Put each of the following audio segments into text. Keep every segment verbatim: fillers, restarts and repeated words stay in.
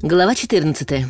Глава четырнадцатая.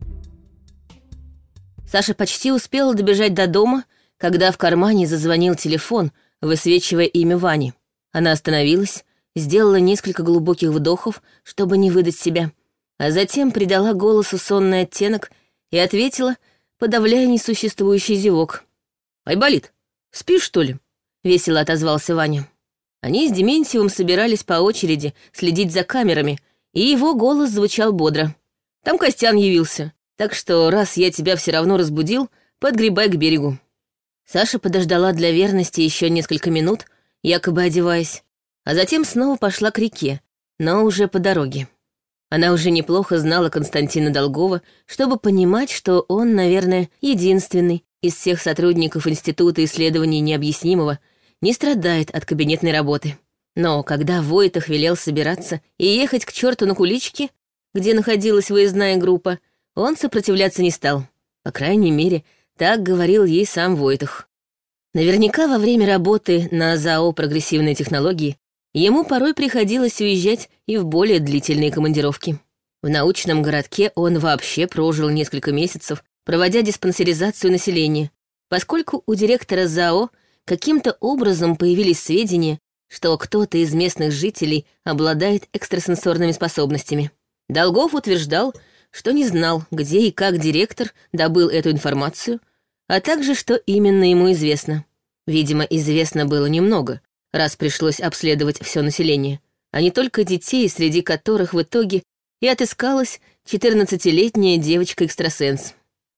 Саша почти успела добежать до дома, когда в кармане зазвонил телефон, высвечивая имя Вани. Она остановилась, сделала несколько глубоких вдохов, чтобы не выдать себя, а затем придала голосу сонный оттенок и ответила, подавляя несуществующий зевок. «Айболит, спишь, что ли?» — весело отозвался Ваня. Они с Дементьевым собирались по очереди следить за камерами, и его голос звучал бодро. «Там Костян явился, так что раз я тебя все равно разбудил, подгребай к берегу». Саша подождала для верности еще несколько минут, якобы одеваясь, а затем снова пошла к реке, но уже по дороге. Она уже неплохо знала Константина Долгова, чтобы понимать, что он, наверное, единственный из всех сотрудников Института исследований необъяснимого, не страдает от кабинетной работы. Но когда Войтах велел собираться и ехать к черту на куличке, где находилась выездная группа, он сопротивляться не стал. По крайней мере, так говорил ей сам Войтах. Наверняка во время работы на ЗАО «Прогрессивные технологии» ему порой приходилось уезжать и в более длительные командировки. В научном городке он вообще прожил несколько месяцев, проводя диспансеризацию населения, поскольку у директора ЗАО каким-то образом появились сведения, что кто-то из местных жителей обладает экстрасенсорными способностями. Долгов утверждал, что не знал, где и как директор добыл эту информацию, а также, что именно ему известно. Видимо, известно было немного, раз пришлось обследовать все население, а не только детей, среди которых в итоге и отыскалась четырнадцатилетняя девочка-экстрасенс.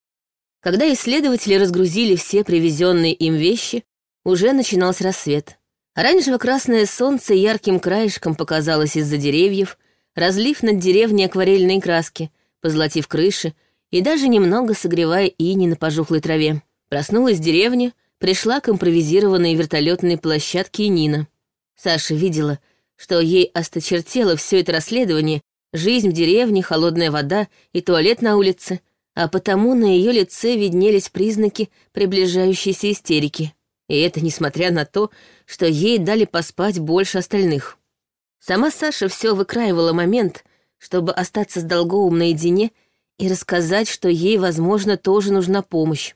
Когда исследователи разгрузили все привезенные им вещи, уже начинался рассвет. Оранжево-красное солнце ярким краешком показалось из-за деревьев, разлив над деревней акварельные краски, позолотив крыши и даже немного согревая иней на пожухлой траве. Проснулась деревня, пришла к импровизированной вертолетной площадке и Нина. Саша видела, что ей осточертело все это расследование, жизнь в деревне, холодная вода и туалет на улице, а потому на ее лице виднелись признаки приближающейся истерики. И это несмотря на то, что ей дали поспать больше остальных. Сама Саша все выкраивала момент, чтобы остаться с Долговым наедине и рассказать, что ей, возможно, тоже нужна помощь.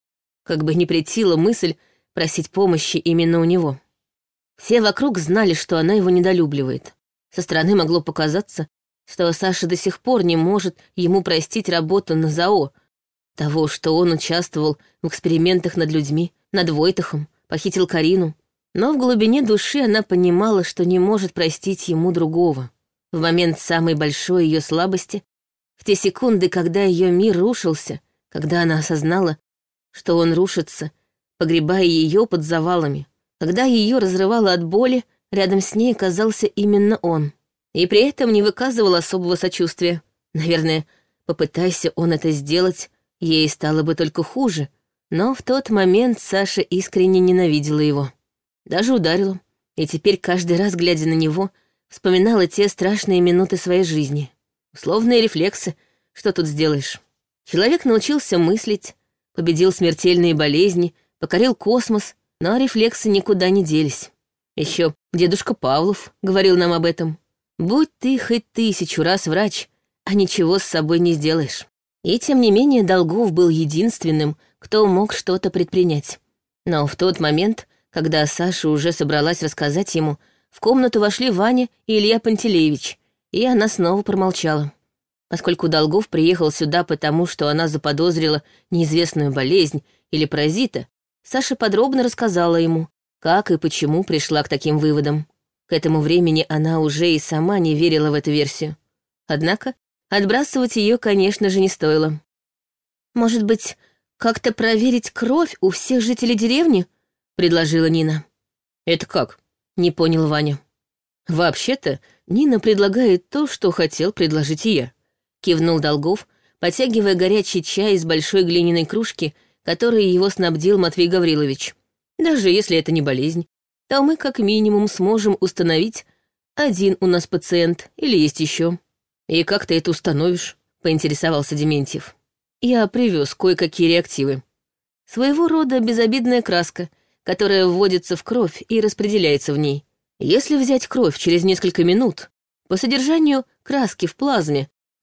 Как бы ни претила мысль просить помощи именно у него. Все вокруг знали, что она его недолюбливает. Со стороны могло показаться, что Саша до сих пор не может ему простить работу на ЗАО, того, что он участвовал в экспериментах над людьми, над Войтахом, похитил Карину. Но в глубине души она понимала, что не может простить ему другого. В момент самой большой ее слабости, в те секунды, когда ее мир рушился, когда она осознала, что он рушится, погребая ее под завалами, когда ее разрывало от боли, рядом с ней оказался именно он. И при этом не выказывал особого сочувствия. Наверное, попытайся он это сделать, ей стало бы только хуже. Но в тот момент Саша искренне ненавидела его. Даже ударила. И теперь каждый раз, глядя на него, вспоминала те страшные минуты своей жизни. Условные рефлексы, что тут сделаешь. Человек научился мыслить, победил смертельные болезни, покорил космос, но рефлексы никуда не делись. Еще дедушка Павлов говорил нам об этом. Будь ты хоть тысячу раз врач, а ничего с собой не сделаешь. И тем не менее Долгов был единственным, кто мог что-то предпринять. Но в тот момент, когда Саша уже собралась рассказать ему, в комнату вошли Ваня и Илья Пантелеевич, и она снова промолчала. Поскольку Долгов приехал сюда потому, что она заподозрила неизвестную болезнь или паразита, Саша подробно рассказала ему, как и почему пришла к таким выводам. К этому времени она уже и сама не верила в эту версию. Однако отбрасывать ее, конечно же, не стоило. «Может быть, как-то проверить кровь у всех жителей деревни?» — предложила Нина. «Это как?» — не понял Ваня. «Вообще-то Нина предлагает то, что хотел предложить и я», — кивнул Долгов, потягивая горячий чай из большой глиняной кружки, которой его снабдил Матвей Гаврилович. «Даже если это не болезнь, то мы как минимум сможем установить, один у нас пациент или есть еще». «И как ты это установишь?» — поинтересовался Дементьев. «Я привез кое-какие реактивы. Своего рода безобидная краска, которая вводится в кровь и распределяется в ней. Если взять кровь через несколько минут, по содержанию краски в плазме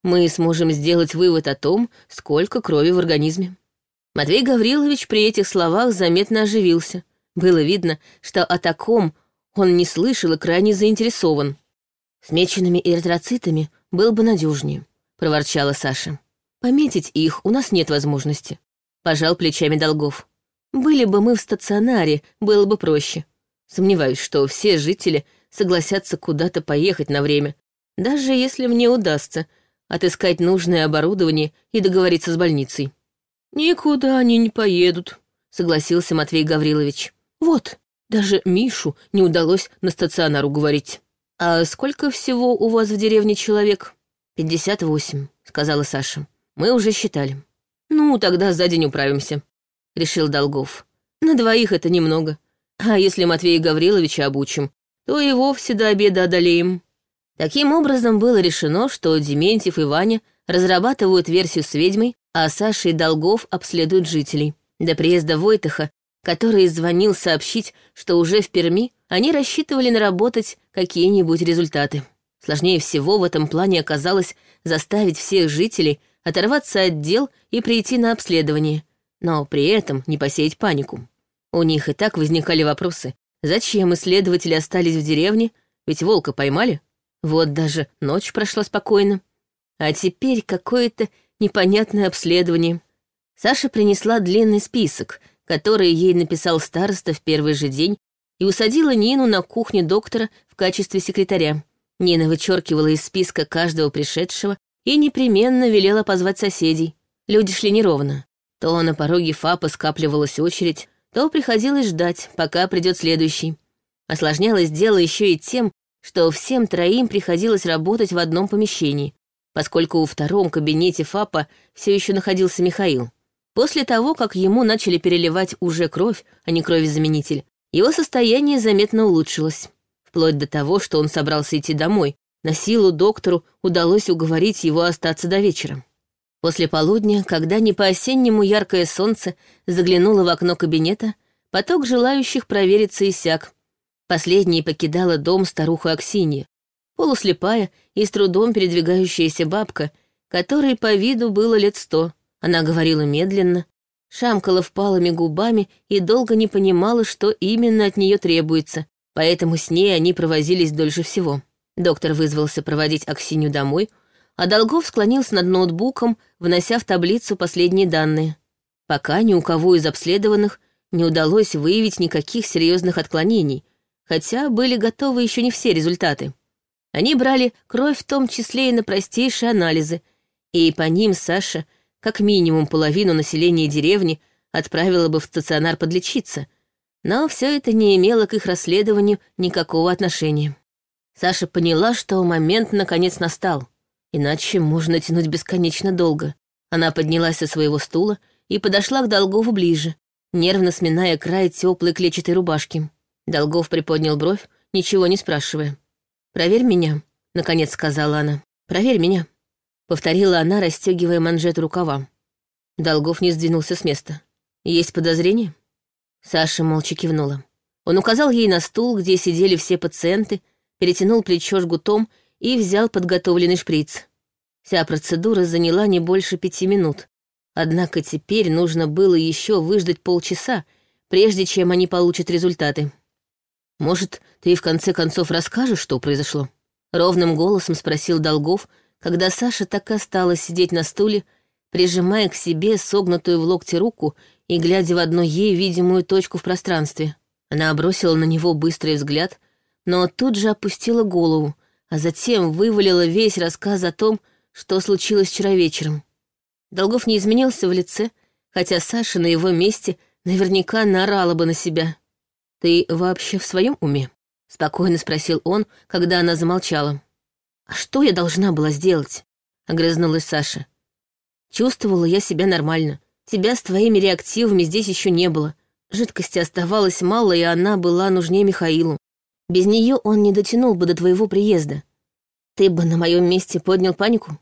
мы сможем сделать вывод о том, сколько крови в организме». Матвей Гаврилович при этих словах заметно оживился. Было видно, что о таком он не слышал и крайне заинтересован. «С меченными эритроцитами было бы надежнее», — проворчала Саша. «Пометить их у нас нет возможности», — пожал плечами Долгов. «Были бы мы в стационаре, было бы проще. Сомневаюсь, что все жители согласятся куда-то поехать на время, даже если мне удастся отыскать нужное оборудование и договориться с больницей». «Никуда они не поедут», — согласился Матвей Гаврилович. «Вот, даже Мишу не удалось на стационар уговорить». «А сколько всего у вас в деревне человек?» «Пятьдесят восемь», — сказала Саша. «Мы уже считали». «Ну, тогда за день управимся», — решил Долгов. «На двоих это немного. А если Матвея Гавриловича обучим, то и вовсе до обеда одолеем». Таким образом было решено, что Дементьев и Ваня разрабатывают версию с ведьмой, а Саша и Долгов обследуют жителей. До приезда Войтаха, который звонил сообщить, что уже в Перми, они рассчитывали наработать какие-нибудь результаты. Сложнее всего в этом плане оказалось заставить всех жителей оторваться от дел и прийти на обследование, но при этом не посеять панику. У них и так возникали вопросы, зачем исследователи остались в деревне, ведь волка поймали. Вот даже ночь прошла спокойно. А теперь какое-то непонятное обследование. Саша принесла длинный список, который ей написал староста в первый же день, и усадила Нину на кухне доктора в качестве секретаря. Нина вычеркивала из списка каждого пришедшего и непременно велела позвать соседей. Люди шли неровно. То на пороге ФАПа скапливалась очередь, то приходилось ждать, пока придет следующий. Осложнялось дело еще и тем, что всем троим приходилось работать в одном помещении, поскольку у втором кабинете ФАПа все еще находился Михаил. После того, как ему начали переливать уже кровь, а не кровезаменитель, его состояние заметно улучшилось. Вплоть до того, что он собрался идти домой. На силу доктору удалось уговорить его остаться до вечера. После полудня, когда не по-осеннему яркое солнце заглянуло в окно кабинета, поток желающих провериться иссяк. Последней покидала дом старуха Аксинья, полуслепая и с трудом передвигающаяся бабка, которой по виду было лет сто. Она говорила медленно, шамкала впалыми губами и долго не понимала, что именно от нее требуется, поэтому с ней они провозились дольше всего. Доктор вызвался проводить Аксинью домой, а Долгов склонился над ноутбуком, внося в таблицу последние данные. Пока ни у кого из обследованных не удалось выявить никаких серьезных отклонений, хотя были готовы еще не все результаты. Они брали кровь в том числе и на простейшие анализы, и по ним Саша как минимум половину населения деревни отправила бы в стационар подлечиться, но все это не имело к их расследованию никакого отношения. Саша поняла, что момент наконец настал, иначе можно тянуть бесконечно долго. Она поднялась со своего стула и подошла к Долгову ближе, нервно сминая край теплой клетчатой рубашки. Долгов приподнял бровь, ничего не спрашивая. «Проверь меня», — наконец сказала она. «Проверь меня», — повторила она, расстегивая манжет рукава. Долгов не сдвинулся с места. «Есть подозрение?» Саша молча кивнула. Он указал ей на стул, где сидели все пациенты, перетянул плечо жгутом и взял подготовленный шприц. Вся процедура заняла не больше пяти минут. Однако теперь нужно было еще выждать полчаса, прежде чем они получат результаты. «Может, ты в конце концов расскажешь, что произошло?» Ровным голосом спросил Долгов, когда Саша так и осталась сидеть на стуле, прижимая к себе согнутую в локте руку и глядя в одну ей видимую точку в пространстве. Она бросила на него быстрый взгляд, но тут же опустила голову, а затем вывалила весь рассказ о том, что случилось вчера вечером. Долгов не изменился в лице, хотя Саша на его месте наверняка наорала бы на себя. «Ты вообще в своем уме?» — спокойно спросил он, когда она замолчала. «А что я должна была сделать?» — огрызнулась Саша. «Чувствовала я себя нормально. Тебя с твоими реактивами здесь еще не было. Жидкости оставалось мало, и она была нужнее Михаилу. Без нее он не дотянул бы до твоего приезда. Ты бы на моем месте поднял панику?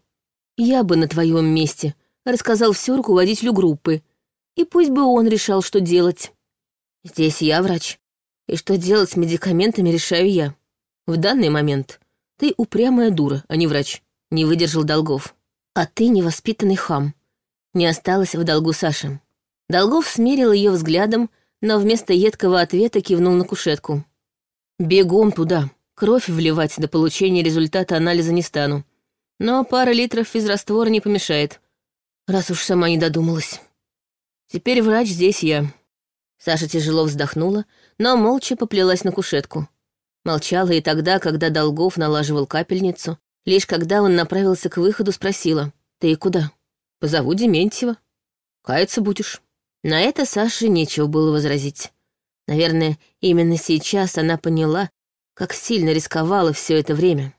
Я бы на твоем месте рассказал все руководителю группы, и пусть бы он решал, что делать. Здесь я врач, и что делать с медикаментами решаю я. В данный момент ты упрямая дура, а не врач», — не выдержал Долгов. «А ты невоспитанный хам», — не осталось в долгу Саши. Долгов смерил ее взглядом, но вместо едкого ответа кивнул на кушетку. «Бегом туда. Кровь вливать до получения результата анализа не стану. Но пара литров физраствора не помешает, раз уж сама не додумалась. Теперь врач здесь я». Саша тяжело вздохнула, но молча поплелась на кушетку. Молчала и тогда, когда Долгов налаживал капельницу, лишь когда он направился к выходу, спросила: «Ты куда?» «Позову Дементьева. Каяться будешь». На это Саше нечего было возразить. Наверное, именно сейчас она поняла, как сильно рисковала все это время.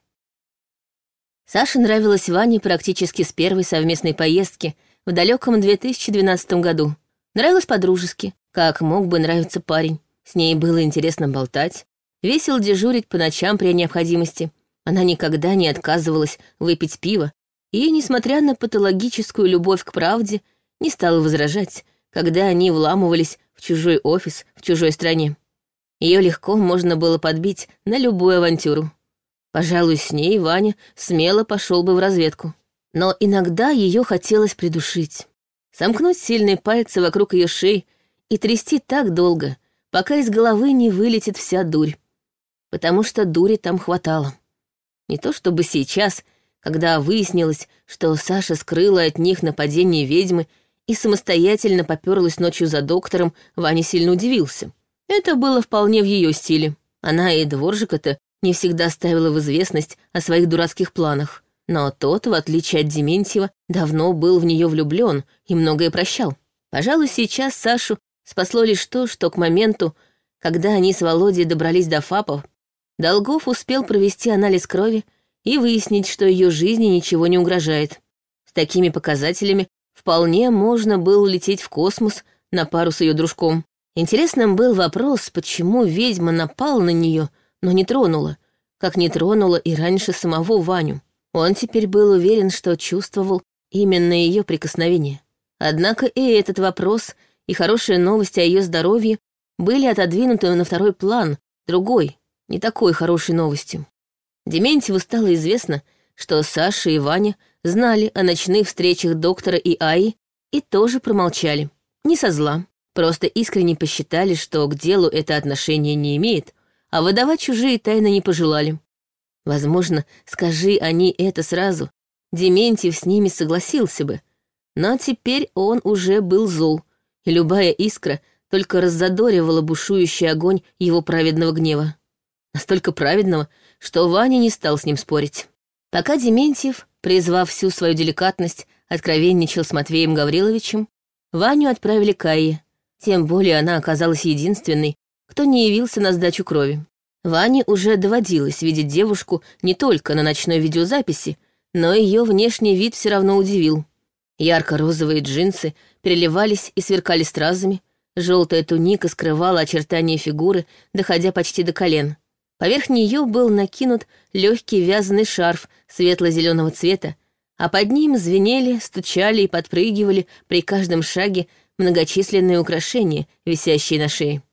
Саше нравилась Ване практически с первой совместной поездки в далеком две тысячи двенадцатом году. Нравилась по-дружески, как мог бы нравиться парень. С ней было интересно болтать, весело дежурить по ночам при необходимости. Она никогда не отказывалась выпить пиво и, несмотря на патологическую любовь к правде, не стала возражать, когда они вламывались в чужой офис в чужой стране. Ее легко можно было подбить на любую авантюру. Пожалуй, с ней Ваня смело пошел бы в разведку. Но иногда ее хотелось придушить. Сомкнуть сильные пальцы вокруг ее шеи и трясти так долго, пока из головы не вылетит вся дурь. Потому что дури там хватало. Не то чтобы сейчас, когда выяснилось, что Саша скрыла от них нападение ведьмы и самостоятельно попёрлась ночью за доктором, Ваня сильно удивился. Это было вполне в ее стиле. Она и дворжика-то не всегда ставила в известность о своих дурацких планах. Но тот, в отличие от Дементьева, давно был в нее влюблен и многое прощал. Пожалуй, сейчас Сашу спасло лишь то, что к моменту, когда они с Володей добрались до ФАПов, Долгов успел провести анализ крови и выяснить, что ее жизни ничего не угрожает. С такими показателями вполне можно было лететь в космос на пару с ее дружком. Интересным был вопрос, почему ведьма напала на нее, но не тронула, как не тронула и раньше самого Ваню. Он теперь был уверен, что чувствовал именно ее прикосновение. Однако и этот вопрос, и хорошая новость о ее здоровье были отодвинуты на второй план, другой, не такой хорошей новостью. Дементьеву стало известно, что Саша и Ваня знали о ночных встречах доктора и Аи и тоже промолчали. Не со зла, просто искренне посчитали, что к делу это отношение не имеет, а выдавать чужие тайны не пожелали. Возможно, скажи они это сразу, Дементьев с ними согласился бы, но теперь он уже был зол, и любая искра только раззадоривала бушующий огонь его праведного гнева. Настолько праведного, что Ваня не стал с ним спорить. Пока Дементьев, призвав всю свою деликатность, откровенничал с Матвеем Гавриловичем, Ваню отправили к Айе, тем более она оказалась единственной, кто не явился на сдачу крови. Ване уже доводилось видеть девушку не только на ночной видеозаписи, но ее внешний вид все равно удивил. Ярко-розовые джинсы переливались и сверкали стразами, желтая туника скрывала очертания фигуры, доходя почти до колен. Поверх нее был накинут легкий вязаный шарф светло-зеленого цвета, а под ним звенели, стучали и подпрыгивали при каждом шаге многочисленные украшения, висящие на шее.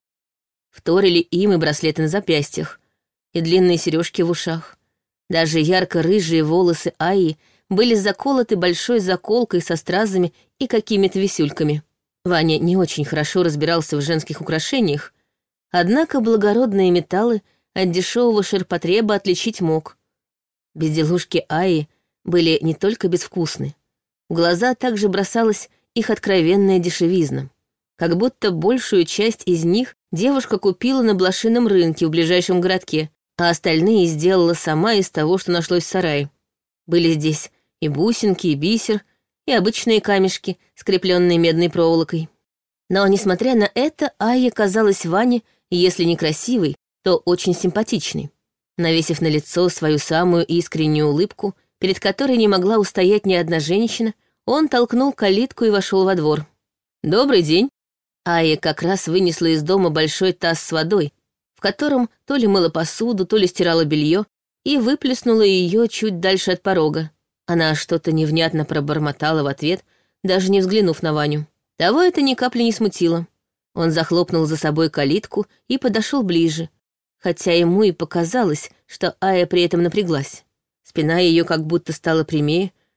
Вторили им и браслеты на запястьях, и длинные сережки в ушах. Даже ярко-рыжие волосы Аи были заколоты большой заколкой со стразами и какими-то висюльками. Ваня не очень хорошо разбирался в женских украшениях, однако благородные металлы от дешевого ширпотреба отличить мог. Безделушки Аи были не только безвкусны. В глаза также бросалась их откровенная дешевизна. Как будто большую часть из них девушка купила на блошином рынке в ближайшем городке, а остальные сделала сама из того, что нашлось в сарае. Были здесь и бусинки, и бисер, и обычные камешки, скрепленные медной проволокой. Но, несмотря на это, Айя казалась Ване, если не красивой, то очень симпатичной. Навесив на лицо свою самую искреннюю улыбку, перед которой не могла устоять ни одна женщина, он толкнул калитку и вошел во двор. «Добрый день!» Айя как раз вынесла из дома большой таз с водой, в котором то ли мыла посуду, то ли стирала белье, и выплеснула ее чуть дальше от порога. Она что-то невнятно пробормотала в ответ, даже не взглянув на Ваню. Того это ни капли не смутило. Он захлопнул за собой калитку и подошел ближе, хотя ему и показалось, что Айя при этом напряглась. Спина ее как будто стала прямее,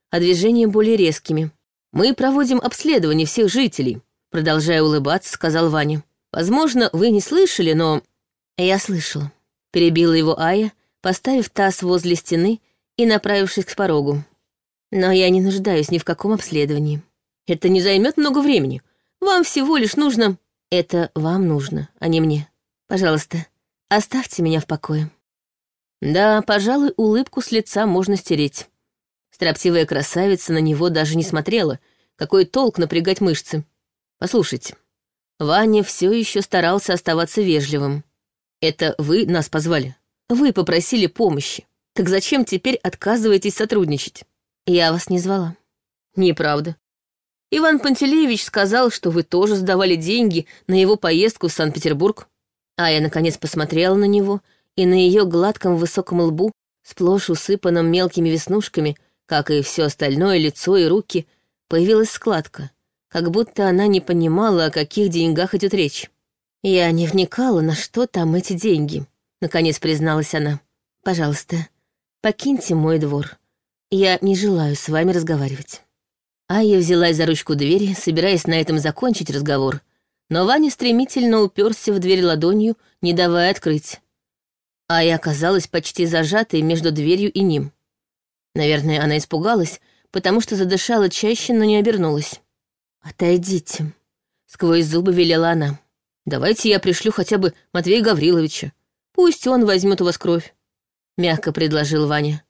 а движения более резкими. «Мы проводим обследование всех жителей», — продолжая улыбаться, сказал Ваня. «Возможно, вы не слышали, но...» «Я слышала», — перебила его Ая, поставив таз возле стены и направившись к порогу. «Но я не нуждаюсь ни в каком обследовании. Это не займет много времени. Вам всего лишь нужно...» «Это вам нужно, а не мне. Пожалуйста, оставьте меня в покое». Да, пожалуй, улыбку с лица можно стереть. Строптивая красавица на него даже не смотрела. Какой толк напрягать мышцы? Послушайте, Ваня все еще старался оставаться вежливым. Это вы нас позвали. Вы попросили помощи. Так зачем теперь отказываетесь сотрудничать? Я вас не звала. Неправда. Иван Пантелеевич сказал, что вы тоже сдавали деньги на его поездку в Санкт-Петербург. А я, наконец, посмотрела на него, и на ее гладком высоком лбу, сплошь усыпанном мелкими веснушками, как и все остальное лицо и руки, появилась складка, как будто она не понимала, о каких деньгах идет речь. «Я не вникала, на что там эти деньги», — наконец призналась она. «Пожалуйста, покиньте мой двор. Я не желаю с вами разговаривать». Айя взялась за ручку двери, собираясь на этом закончить разговор, но Ваня стремительно уперся в дверь ладонью, не давая открыть. Айя оказалась почти зажатой между дверью и ним. Наверное, она испугалась, потому что задышала чаще, но не обернулась. «Отойдите», — сквозь зубы велела она. «Давайте я пришлю хотя бы Матвея Гавриловича. Пусть он возьмет у вас кровь», — мягко предложил Ваня.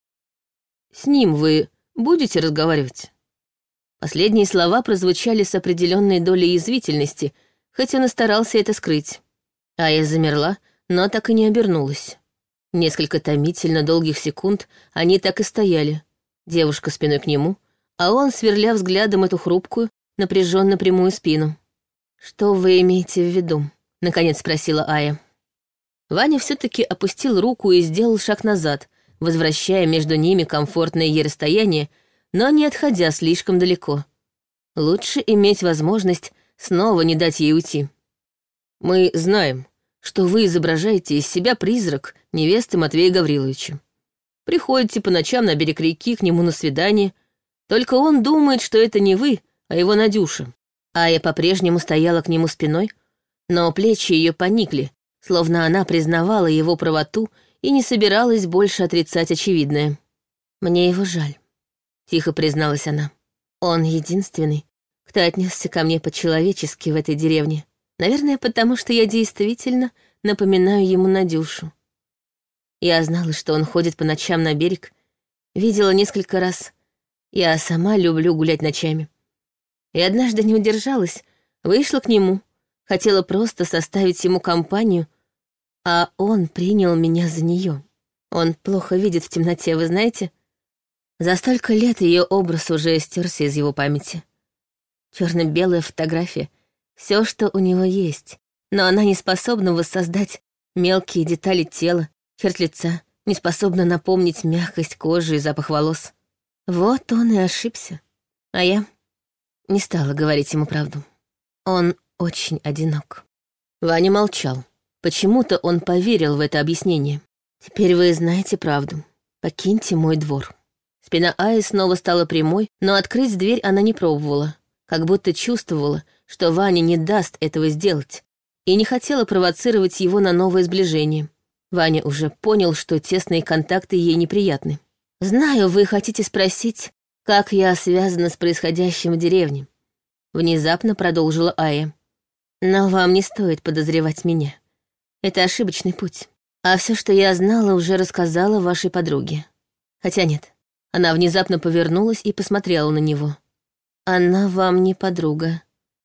«С ним вы будете разговаривать?» Последние слова прозвучали с определенной долей язвительности, хоть он и старался это скрыть. А я замерла, но так и не обернулась. Несколько томительно долгих секунд они так и стояли. Девушка спиной к нему, а он, сверля взглядом эту хрупкую, напряженно прямую спину. «Что вы имеете в виду?» — наконец спросила Ая. Ваня все-таки опустил руку и сделал шаг назад, возвращая между ними комфортное ей расстояние, но не отходя слишком далеко. Лучше иметь возможность снова не дать ей уйти. «Мы знаем, что вы изображаете из себя призрак невесты Матвея Гавриловича. Приходите по ночам на берег реки к нему на свидание, только он думает, что это не вы, а его Надюша». Ая по-прежнему стояла к нему спиной, но плечи ее поникли, словно она признавала его правоту и не собиралась больше отрицать очевидное. «Мне его жаль», — тихо призналась она. «Он единственный, кто отнесся ко мне по-человечески в этой деревне. Наверное, потому что я действительно напоминаю ему Надюшу. Я знала, что он ходит по ночам на берег, видела несколько раз. Я сама люблю гулять ночами. И однажды не удержалась, вышла к нему, хотела просто составить ему компанию, а он принял меня за нее. Он плохо видит в темноте, вы знаете? За столько лет ее образ уже стерся из его памяти. Черно-белая фотография — все, что у него есть, но она не способна воссоздать мелкие детали тела, черт лица, не способна напомнить мягкость кожи и запах волос. Вот он и ошибся. А я не стала говорить ему правду. Он очень одинок. Ваня молчал. Почему-то он поверил в это объяснение. «Теперь вы знаете правду. Покиньте мой двор». Спина Аи снова стала прямой, но открыть дверь она не пробовала, как будто чувствовала, что Ваня не даст этого сделать, и не хотела провоцировать его на новое сближение. Ваня уже понял, что тесные контакты ей неприятны. «Знаю, вы хотите спросить, как я связана с происходящим в деревне», — внезапно продолжила Ая. «Но вам не стоит подозревать меня. Это ошибочный путь. А все, что я знала, уже рассказала вашей подруге. Хотя нет». Она внезапно повернулась и посмотрела на него. «Она вам не подруга.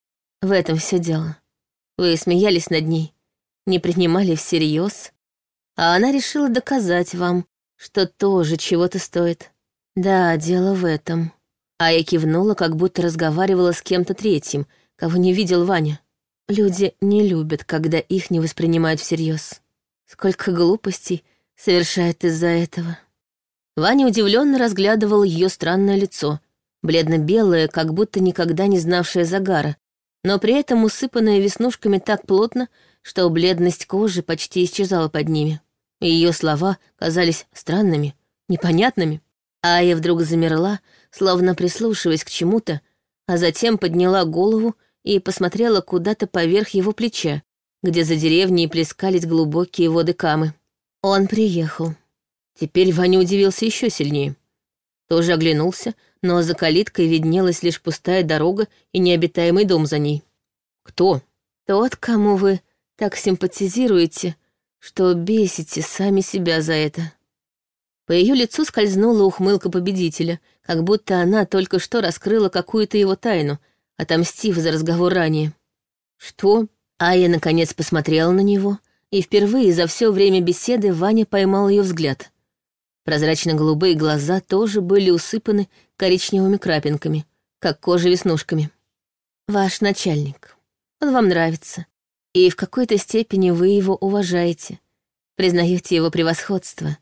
В этом все дело. Вы смеялись над ней, не принимали всерьез, а она решила доказать вам, что тоже чего-то стоит. Да, дело в этом». А я кивнула, как будто разговаривала с кем-то третьим, кого не видел Ваня. Люди не любят, когда их не воспринимают всерьез. Сколько глупостей совершают из-за этого. Ваня удивленно разглядывал ее странное лицо, бледно-белое, как будто никогда не знавшее загара, но при этом усыпанное веснушками так плотно, что бледность кожи почти исчезала под ними. И ее слова казались странными, непонятными. Ая вдруг замерла, словно прислушиваясь к чему-то, а затем подняла голову и посмотрела куда-то поверх его плеча, где за деревней плескались глубокие воды Камы. Он приехал. Теперь Ваня удивился еще сильнее. Тоже оглянулся, но за калиткой виднелась лишь пустая дорога и необитаемый дом за ней. «Кто?» «Тот, кому вы так симпатизируете, что бесите сами себя за это». По ее лицу скользнула ухмылка победителя, как будто она только что раскрыла какую-то его тайну, отомстив за разговор ранее. «Что?» Ая наконец посмотрела на него, и впервые за все время беседы Ваня поймал ее взгляд. Прозрачно-голубые глаза тоже были усыпаны коричневыми крапинками, как кожа веснушками. «Ваш начальник. Он вам нравится, и в какой-то степени вы его уважаете, признаете его превосходство.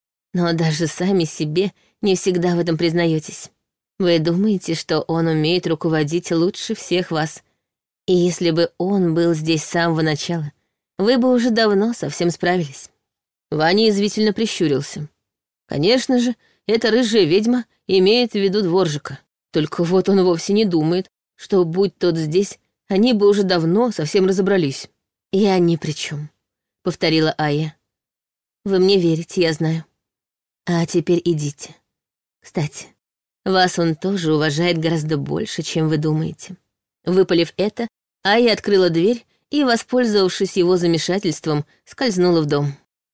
Но даже сами себе не всегда в этом признаетесь. Вы думаете, что он умеет руководить лучше всех вас, и если бы он был здесь с самого начала, вы бы уже давно совсем справились». Ваня извительно прищурился. Конечно же, эта рыжая ведьма имеет в виду дворжика. Только вот он вовсе не думает, что, будь тот здесь, они бы уже давно совсем разобрались. «Я ни при чем», — повторила Ая. «Вы мне верите, я знаю. А теперь идите. Кстати, вас он тоже уважает гораздо больше, чем вы думаете». Выпалив это, Ая открыла дверь и, воспользовавшись его замешательством, скользнула в дом.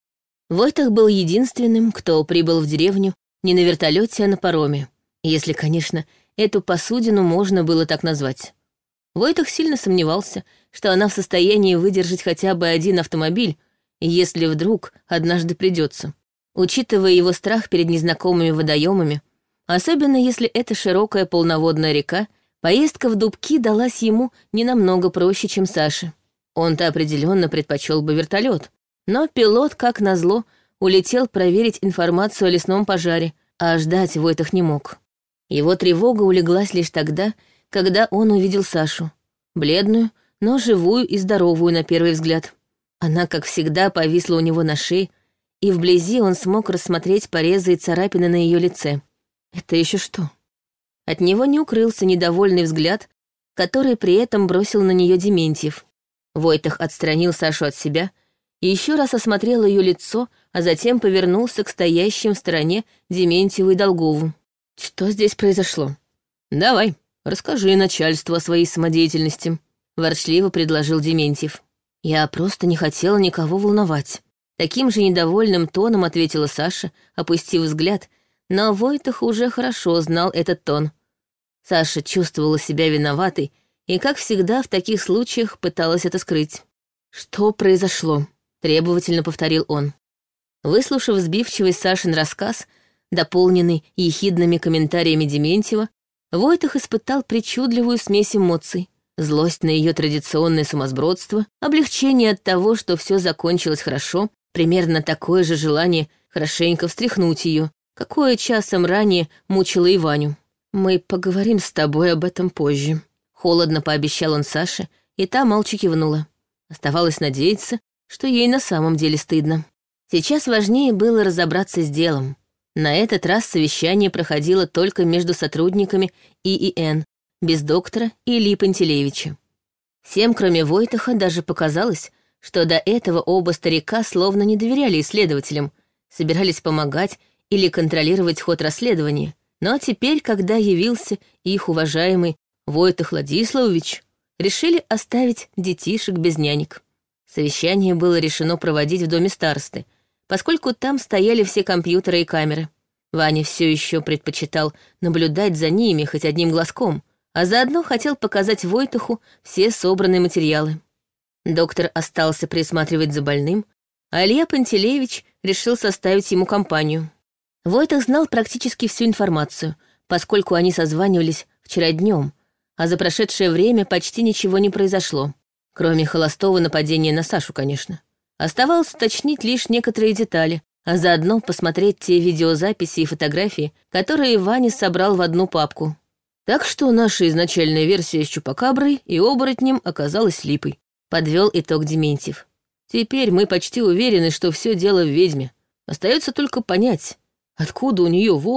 Войтах был единственным, кто прибыл в деревню не на вертолете, а на пароме, если, конечно, эту посудину можно было так назвать. Войтах сильно сомневался, что она в состоянии выдержать хотя бы один автомобиль, если вдруг однажды придется, учитывая его страх перед незнакомыми водоемами, особенно если это широкая полноводная река, поездка в Дубки далась ему не намного проще, чем Саше. Он-то определенно предпочел бы вертолет, но пилот, как назло, улетел проверить информацию о лесном пожаре, а ждать Войтах не мог. Его тревога улеглась лишь тогда, когда он увидел Сашу. Бледную, но живую и здоровую на первый взгляд. Она, как всегда, повисла у него на шее, и вблизи он смог рассмотреть порезы и царапины на ее лице. Это еще что? От него не укрылся недовольный взгляд, который при этом бросил на нее Дементьев. Войтах отстранил Сашу от себя и еще раз осмотрел ее лицо, а затем повернулся к стоящим в стороне Дементьеву и Долгову. «Что здесь произошло?» «Давай, расскажи начальству о своей самодеятельности», — ворчливо предложил Дементьев. «Я просто не хотела никого волновать». Таким же недовольным тоном ответила Саша, опустив взгляд, но Войтах уже хорошо знал этот тон. Саша чувствовала себя виноватой и, как всегда, в таких случаях пыталась это скрыть. «Что произошло?» — требовательно повторил он. Выслушав сбивчивый Сашин рассказ, дополненный ехидными комментариями Дементьева, Войтах испытал причудливую смесь эмоций. Злость на ее традиционное сумасбродство, облегчение от того, что все закончилось хорошо, примерно такое же желание хорошенько встряхнуть ее, какое часом ранее мучило и Ваню. «Мы поговорим с тобой об этом позже», — холодно пообещал он Саше, и та молча кивнула. Оставалось надеяться, что ей на самом деле стыдно. Сейчас важнее было разобраться с делом. На этот раз совещание проходило только между сотрудниками ИИН, без доктора Ильи Пантелеевича. Всем, кроме Войтаха, даже показалось, что до этого оба старика словно не доверяли исследователям, собирались помогать или контролировать ход расследования. Но теперь, когда явился их уважаемый Войтах Владиславович, решили оставить детишек без нянек. Совещание было решено проводить в доме старосты, поскольку там стояли все компьютеры и камеры. Ваня все еще предпочитал наблюдать за ними хоть одним глазком, а заодно хотел показать Войтаху все собранные материалы. Доктор остался присматривать за больным, а Илья Пантелеевич решил составить ему компанию. Войтах знал практически всю информацию, поскольку они созванивались вчера днем, а за прошедшее время почти ничего не произошло, кроме холостого нападения на Сашу, конечно. Оставалось уточнить лишь некоторые детали, а заодно посмотреть те видеозаписи и фотографии, которые Ваня собрал в одну папку. Так что наша изначальная версия с Чупакаброй и оборотнем оказалась липой, подвел итог Дементьев. Теперь мы почти уверены, что все дело в ведьме. Остается только понять, откуда у нее волк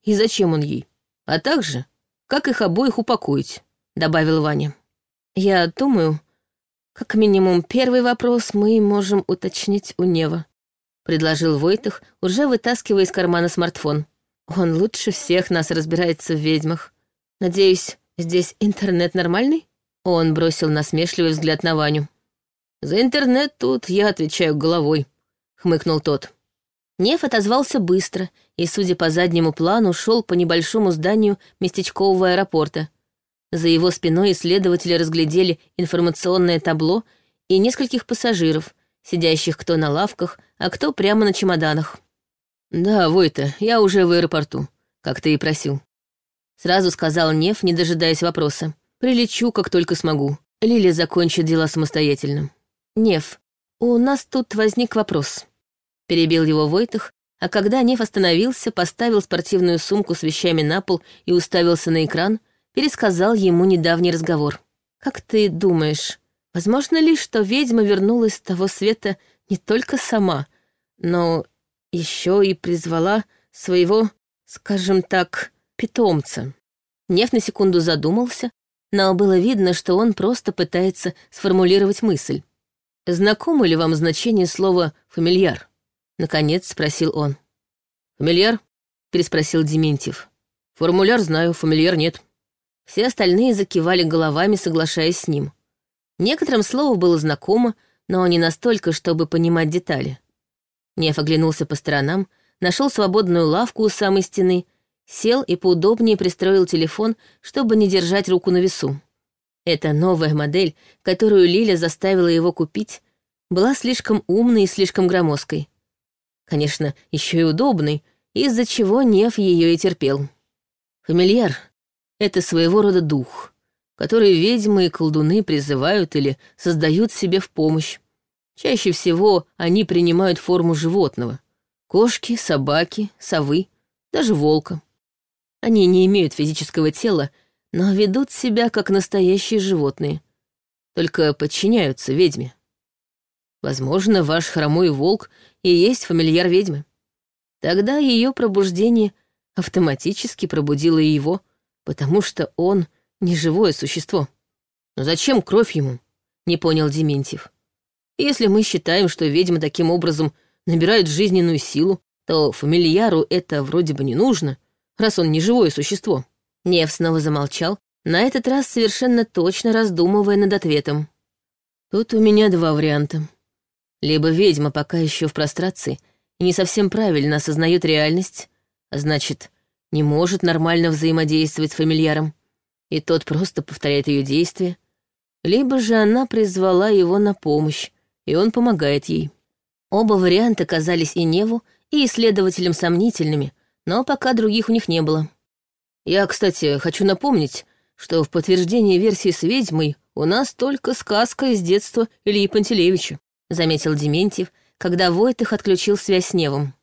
и зачем он ей, а также, как их обоих упокоить», — добавил Ваня. «Я думаю, как минимум первый вопрос мы можем уточнить у Нева», — предложил Войтых, уже вытаскивая из кармана смартфон. «Он лучше всех нас разбирается в ведьмах. Надеюсь, здесь интернет нормальный?» Он бросил насмешливый взгляд на Ваню. «За интернет тут я отвечаю головой», — хмыкнул тот. Нев отозвался быстро и, судя по заднему плану, шел по небольшому зданию местечкового аэропорта. За его спиной исследователи разглядели информационное табло и нескольких пассажиров, сидящих кто на лавках, а кто прямо на чемоданах. «Да, Войта, я уже в аэропорту, как ты и просил», — сразу сказал Нев, не дожидаясь вопроса. «Прилечу, как только смогу. Лиля закончит дела самостоятельно». «Нев, у нас тут возник вопрос», — перебил его Войтых, а когда Нев остановился, поставил спортивную сумку с вещами на пол и уставился на экран, пересказал ему недавний разговор. «Как ты думаешь, возможно ли, что ведьма вернулась с того света не только сама, но еще и призвала своего, скажем так, питомца?» Нев на секунду задумался, но было видно, что он просто пытается сформулировать мысль. «Знакомо ли вам значение слова «фамильяр»?» — наконец спросил он. «Фамильяр?» — переспросил Дементьев. «Формуляр знаю, фамильяр нет». Все остальные закивали головами, соглашаясь с ним. Некоторым слово было знакомо, но не настолько, чтобы понимать детали. Нев оглянулся по сторонам, нашел свободную лавку у самой стены, сел и поудобнее пристроил телефон, чтобы не держать руку на весу. Эта новая модель, которую Лиля заставила его купить, была слишком умной и слишком громоздкой. Конечно, еще и удобной, из-за чего Нев ее и терпел. Фамильяр — это своего рода дух, который ведьмы и колдуны призывают или создают себе в помощь. Чаще всего они принимают форму животного — кошки, собаки, совы, даже волка. Они не имеют физического тела, но ведут себя как настоящие животные, только подчиняются ведьме. Возможно, ваш хромой волк и есть фамильяр ведьмы. Тогда ее пробуждение автоматически пробудило и его, потому что он не живое существо. Но зачем кровь ему? Не понял Дементьев. Если мы считаем, что ведьма таким образом набирает жизненную силу, то фамильяру это вроде бы не нужно, раз он не живое существо. Нев снова замолчал, на этот раз совершенно точно раздумывая над ответом. Тут у меня два варианта. Либо ведьма пока еще в прострации и не совсем правильно осознает реальность, а значит, не может нормально взаимодействовать с фамильяром, и тот просто повторяет ее действия, либо же она призвала его на помощь, и он помогает ей. Оба варианта казались и Неву, и исследователям сомнительными, но пока других у них не было. Я, кстати, хочу напомнить, что в подтверждении версии с ведьмой у нас только сказка из детства Ильи Пантелеевича, заметил Дементьев, когда Войтых отключил связь с Невом.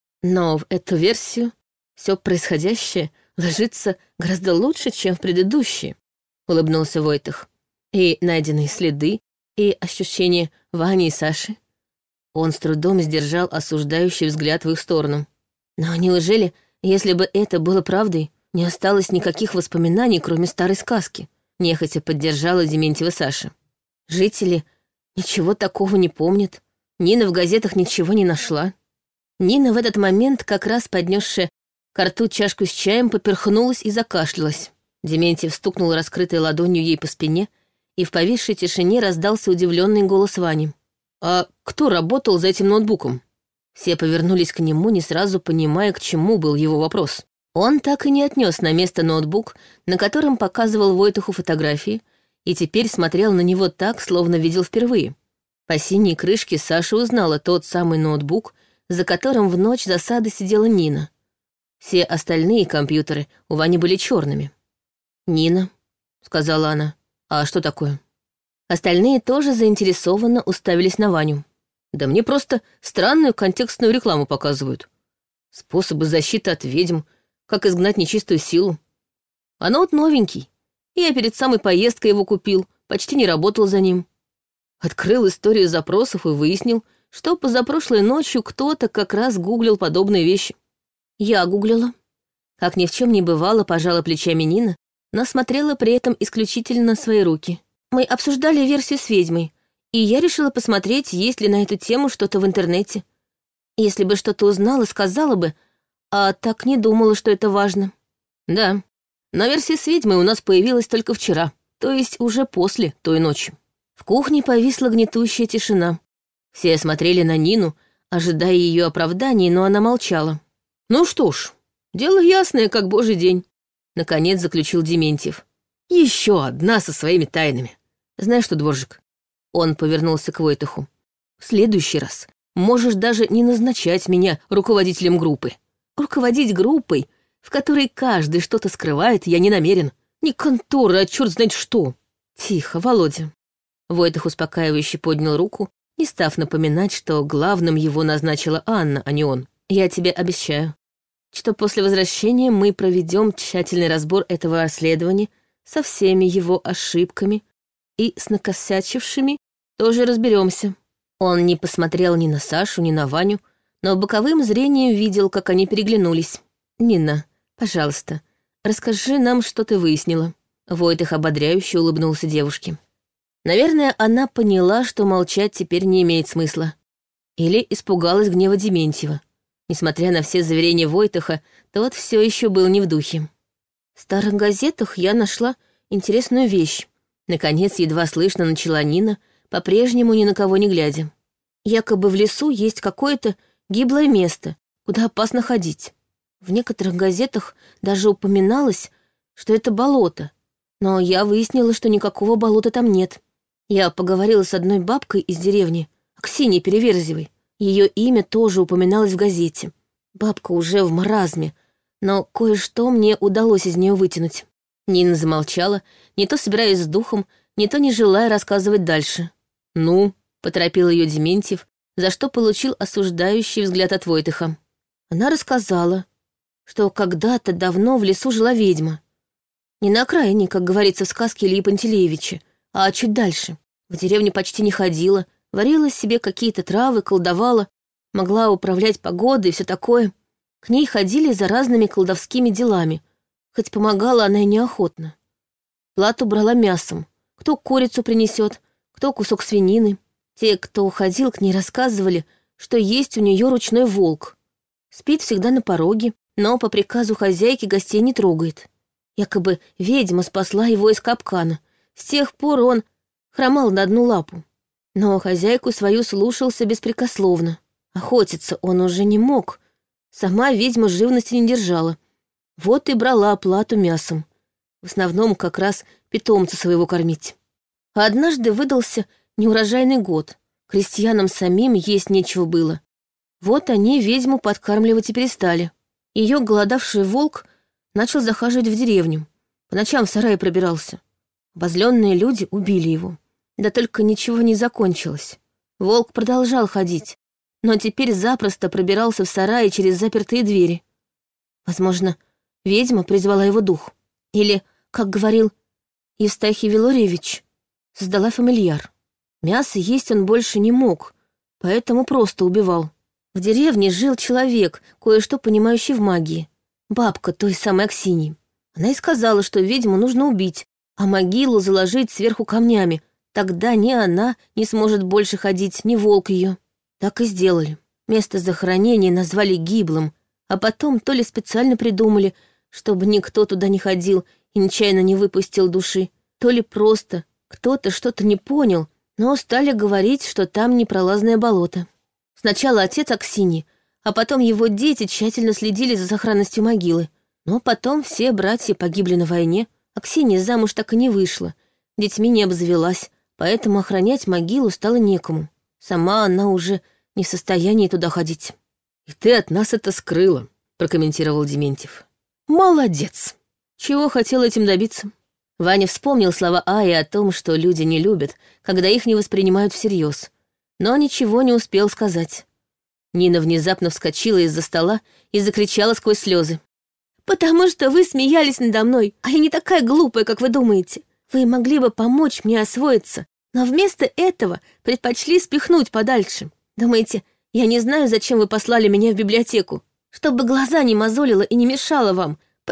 Но в эту версию все происходящее ложится гораздо лучше, чем в предыдущие, улыбнулся Войтых. И найденные следы, и ощущения Вани и Саши. Он с трудом сдержал осуждающий взгляд в их сторону. Но неужели, если бы это было правдой, не осталось никаких воспоминаний, кроме старой сказки? Нехотя поддержала Дементьева Саша. Жители ничего такого не помнят. Нина в газетах ничего не нашла. Нина в этот момент, как раз поднесшая к рту чашку с чаем, поперхнулась и закашлялась. Дементьев стукнул раскрытой ладонью ей по спине, и в повисшей тишине раздался удивленный голос Вани. «А кто работал за этим ноутбуком?» Все повернулись к нему, не сразу понимая, к чему был его вопрос. Он так и не отнес на место ноутбук, на котором показывал Войтуху фотографии, и теперь смотрел на него так, словно видел впервые. По синей крышке Саша узнала тот самый ноутбук, за которым в ночь засады сидела Нина. Все остальные компьютеры у Вани были черными. «Нина», — сказала она, — «а что такое?» Остальные тоже заинтересованно уставились на Ваню. «Да мне просто странную контекстную рекламу показывают. Способы защиты от ведьм, как изгнать нечистую силу. А ноут новенький. Я перед самой поездкой его купил, почти не работал за ним. Открыл историю запросов и выяснил, что позапрошлой ночью кто-то как раз гуглил подобные вещи. Я гуглила. Как ни в чем не бывало, пожала плечами Нина, но смотрела при этом исключительно на свои руки. Мы обсуждали версию с ведьмой, и я решила посмотреть, есть ли на эту тему что-то в интернете. Если бы что-то узнала, сказала бы, а так не думала, что это важно. Да, но версия с ведьмой у нас появилась только вчера, то есть уже после той ночи. В кухне повисла гнетущая тишина. Все смотрели на Нину, ожидая ее оправданий, но она молчала. «Ну что ж, дело ясное, как божий день», — наконец заключил Дементьев. «Еще одна со своими тайнами. Знаешь что, Дворжик?» Он повернулся к Войтаху. «В следующий раз можешь даже не назначать меня руководителем группы. Руководить группой, в которой каждый что-то скрывает, я не намерен. Не контора, а черт знает что. Тихо, Володя». Войтах успокаивающе поднял руку, не став напоминать, что главным его назначила Анна, а не он. «Я тебе обещаю, что после возвращения мы проведем тщательный разбор этого расследования со всеми его ошибками, и с накосячившими тоже разберемся». Он не посмотрел ни на Сашу, ни на Ваню, но боковым зрением видел, как они переглянулись. «Нина, пожалуйста, расскажи нам, что ты выяснила». Войтах ободряюще улыбнулся девушке. Наверное, она поняла, что молчать теперь не имеет смысла. Или испугалась гнева Дементьева. Несмотря на все заверения Войтаха, тот все еще был не в духе. «В старых газетах я нашла интересную вещь». Наконец, едва слышно начала Нина, по-прежнему ни на кого не глядя. «Якобы в лесу есть какое-то гиблое место, куда опасно ходить. В некоторых газетах даже упоминалось, что это болото, но я выяснила, что никакого болота там нет. Я поговорила с одной бабкой из деревни, Аксиньей Переверзевой. Ее имя тоже упоминалось в газете. Бабка уже в маразме, но кое-что мне удалось из нее вытянуть». Нина замолчала, не то собираясь с духом, не то не желая рассказывать дальше. «Ну», — поторопил ее Дементьев, за что получил осуждающий взгляд от Войтаха. Она рассказала, что когда-то давно в лесу жила ведьма. Не на окраине, как говорится в сказке Ильи Пантелеевича, а чуть дальше. В деревню почти не ходила, варила себе какие-то травы, колдовала, могла управлять погодой и все такое. К ней ходили за разными колдовскими делами, хоть помогала она и неохотно. Плату брала мясом. Кто курицу принесет, кто кусок свинины. Те, кто уходил к ней, рассказывали, что есть у нее ручной волк. Спит всегда на пороге, но по приказу хозяйки гостей не трогает. Якобы ведьма спасла его из капкана. С тех пор он хромал на одну лапу. Но хозяйку свою слушался беспрекословно. Охотиться он уже не мог. Сама ведьма живности не держала. Вот и брала оплату мясом. В основном как раз питомца своего кормить. А однажды выдался неурожайный год. Крестьянам самим есть нечего было. Вот они ведьму подкармливать и перестали. Ее голодавший волк начал захаживать в деревню. По ночам в сарае пробирался. Обозленные люди убили его. Да только ничего не закончилось. Волк продолжал ходить, но теперь запросто пробирался в сарае через запертые двери. Возможно, ведьма призвала его дух. Или, как говорил Евстахий Вилорьевич, создала фамильяр. Мясо есть он больше не мог, поэтому просто убивал. В деревне жил человек, кое-что понимающий в магии. Бабка той самой Аксиньи. Она и сказала, что ведьму нужно убить, а могилу заложить сверху камнями. Тогда ни она не сможет больше ходить, ни волк ее. Так и сделали. Место захоронения назвали гиблым, а потом то ли специально придумали, чтобы никто туда не ходил и нечаянно не выпустил души, то ли просто кто-то что-то не понял, но стали говорить, что там непролазное болото. Сначала отец Аксиньи, а потом его дети тщательно следили за сохранностью могилы. Но потом все братья погибли на войне. Аксинья замуж так и не вышла, детьми не обзавелась, поэтому охранять могилу стало некому. Сама она уже не в состоянии туда ходить. «И ты от нас это скрыла», — прокомментировал Дементьев. «Молодец! Чего хотел этим добиться?» Ваня вспомнил слова Аи о том, что люди не любят, когда их не воспринимают всерьез, но ничего не успел сказать. Нина внезапно вскочила из-за стола и закричала сквозь слезы. «Потому что вы смеялись надо мной, а я не такая глупая, как вы думаете. Вы могли бы помочь мне освоиться, но вместо этого предпочли спихнуть подальше. Думаете, я не знаю, зачем вы послали меня в библиотеку? Чтобы глаза не мозолило и не мешало вам,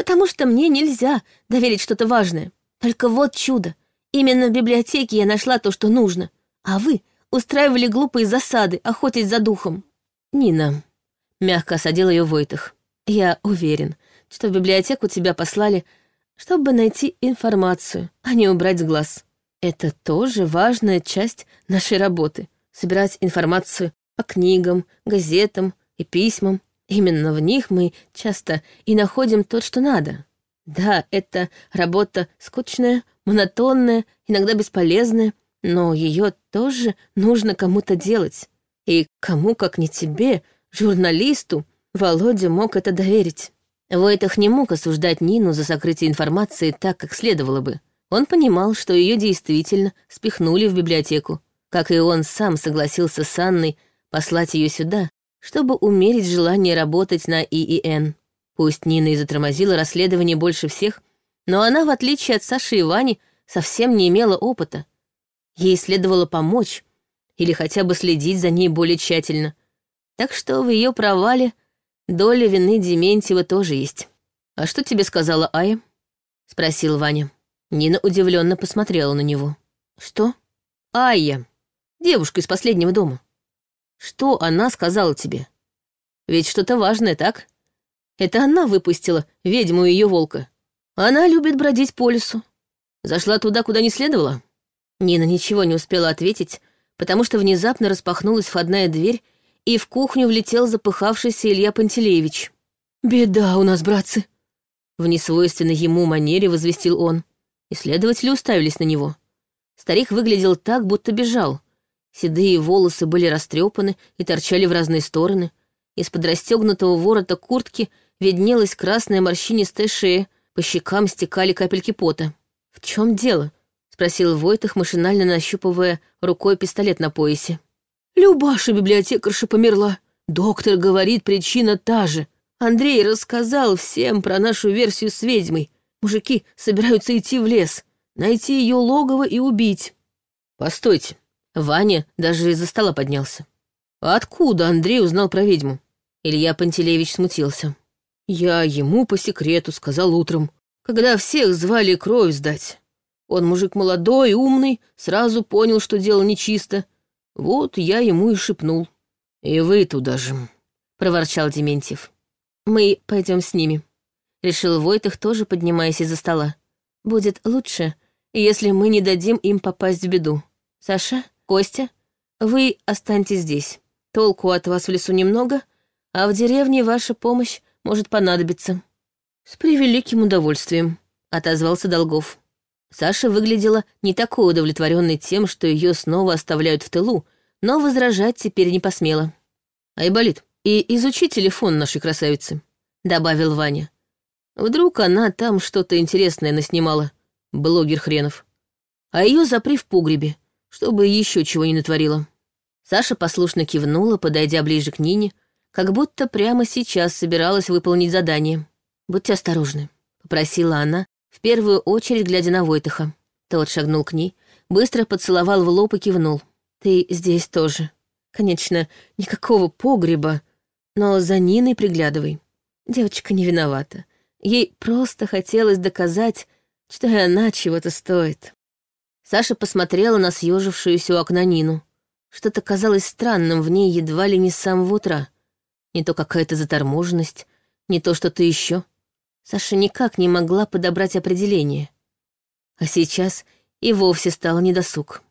потому что мне нельзя доверить что-то важное. Только вот чудо. Именно в библиотеке я нашла то, что нужно. А вы устраивали глупые засады, охотясь за духом. Нина, мягко осадил ее Войтых. Я уверен, что в библиотеку тебя послали, чтобы найти информацию, а не убрать с глаз. Это тоже важная часть нашей работы — собирать информацию по книгам, газетам и письмам. Именно в них мы часто и находим то, что надо. Да, это работа скучная, монотонная, иногда бесполезная, но ее тоже нужно кому-то делать. И кому, как не тебе, журналисту, Володя мог это доверить. Войтах не мог осуждать Нину за сокрытие информации так, как следовало бы. Он понимал, что ее действительно спихнули в библиотеку, как и он сам согласился с Анной послать ее сюда, чтобы умерить желание работать на И И Н. Пусть Нина и затормозила расследование больше всех, но она, в отличие от Саши и Вани, совсем не имела опыта. Ей следовало помочь или хотя бы следить за ней более тщательно. Так что в ее провале доля вины Дементьева тоже есть. «А что тебе сказала Ая?» — спросил Ваня. Нина удивленно посмотрела на него. «Что?» «Айя, девушка из последнего дома. Что она сказала тебе? Ведь что-то важное, так? Это она выпустила ведьму и ее волка. Она любит бродить по лесу. Зашла туда, куда не следовало?» Нина ничего не успела ответить, потому что внезапно распахнулась входная дверь, и в кухню влетел запыхавшийся Илья Пантелеевич. «Беда у нас, братцы!» В несвойственной ему манере возвестил он. Исследователи уставились на него. Старик выглядел так, будто бежал. Седые волосы были растрепаны и торчали в разные стороны. Из-под расстегнутого ворота куртки виднелась красная морщинистая шея, по щекам стекали капельки пота. «В чем дело?» — спросил Войтах, машинально нащупывая рукой пистолет на поясе. «Любаша, библиотекарша, померла. Доктор говорит, причина та же. Андрей рассказал всем про нашу версию с ведьмой. Мужики собираются идти в лес, найти ее логово и убить». «Постойте». Ваня даже из-за стола поднялся. «А откуда Андрей узнал про ведьму?» Илья Пантелеевич смутился. «Я ему по секрету сказал утром, когда всех звали кровь сдать. Он мужик молодой, умный, сразу понял, что дело нечисто. Вот я ему и шепнул. И вы туда же», — проворчал Дементьев. «Мы пойдем с ними», — решил Войтах, тоже поднимаясь из-за стола. «Будет лучше, если мы не дадим им попасть в беду. Саша, Костя, вы останьтесь здесь. Толку от вас в лесу немного, а в деревне ваша помощь может понадобиться». «С превеликим удовольствием», — отозвался Долгов. Саша выглядела не такой удовлетворенной тем, что ее снова оставляют в тылу, но возражать теперь не посмела. «Айболит, и изучи телефон нашей красавицы», — добавил Ваня. «Вдруг она там что-то интересное наснимала, блогер хренов. А ее запри в погребе, чтобы еще чего не натворила». Саша послушно кивнула, подойдя ближе к Нине, как будто прямо сейчас собиралась выполнить задание. «Будьте осторожны», — попросила она, в первую очередь глядя на Войтаха. Тот шагнул к ней, быстро поцеловал в лоб и кивнул. «Ты здесь тоже. Конечно, никакого погреба, но за Ниной приглядывай. Девочка не виновата. Ей просто хотелось доказать, что и она чего-то стоит». Саша посмотрела на съежившуюся у окна Нину. Что-то казалось странным в ней едва ли не с самого утра. Не то какая-то заторможенность, не то что-то еще. Саша никак не могла подобрать определение. А сейчас и вовсе стало недосуг.